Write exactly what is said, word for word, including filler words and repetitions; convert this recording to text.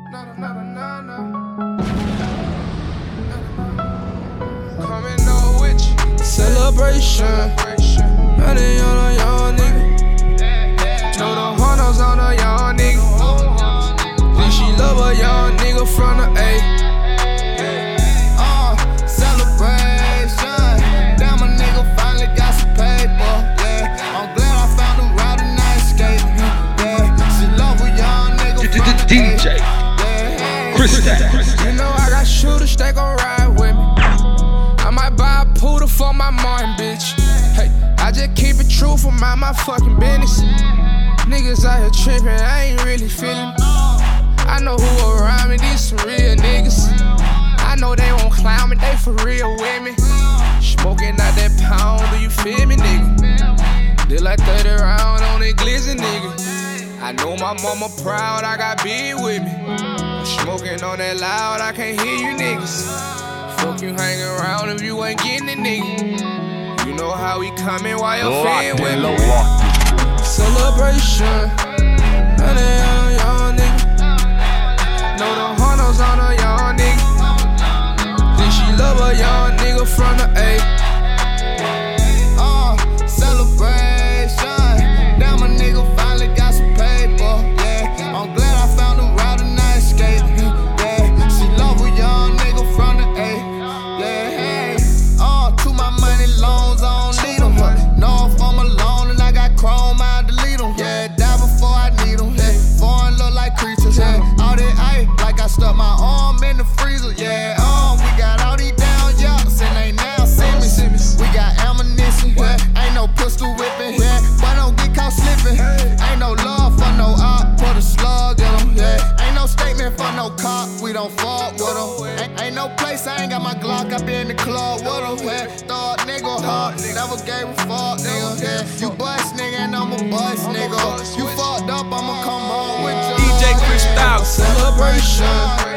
Coming up with you. Celebration. Money on a young nigga. Know the hunters on a young nigga. Think she love a young nigga from the A. Uh, celebration. Damn, a nigga finally got some paper. Yeah, I'm glad I found a route and I escaped. Yeah, she love a young nigga from the A. D J Chris Stack. You know I got shooters, they gon' ride with me. I might buy a poodle for my Martin, bitch. Hey, I just keep it true for my, my fucking business. Niggas out here trippin', I ain't really feelin'. I know who around me, these some real niggas. I know they won't clown me, they for real with me. Smoking out that pound, do you feel me, nigga? Did like thirty round on that glizzy, nigga. I know my mama proud, I got big with me. I'm smoking on that loud, I can't hear you niggas. Fuck you hanging around if you ain't getting it, nigga. You know how we coming while you're feeling with me. Celebration, honey on a young nigga. Know the hunters on a young nigga. Think she love a young nigga from the A. Uh, celebration. Damn, a nigga finally got some paper. Yeah, I'm glad I found a route and I escaped. Yeah, she love a young nigga from the A. Yeah, hey. Uh, to my money loans, I don't need them. North, I'm alone and I got chrome, I delete them. Yeah, die before I need them. Yeah, foreign look like creatures. Yeah, all that ice, like I stuck my arm in the freezer. Yeah, um, we got all these down yachts and they now see me. We got ammunition, yeah, ain't no pistol whipping. Yeah, but don't get caught slipping. Ain't no love for no op, put a slug in them. Yeah, ain't no statement for no cop, we don't fuck with them. Ain't, ain't no place, I ain't got my Glock, I be in the club with them. Yeah, thought nigga hard, never gave a fuck, nigga. Yeah, you bust nigga and I'm a bust nigga. You fucked up, I'ma come home with you. D J Chris Stack. Celebration.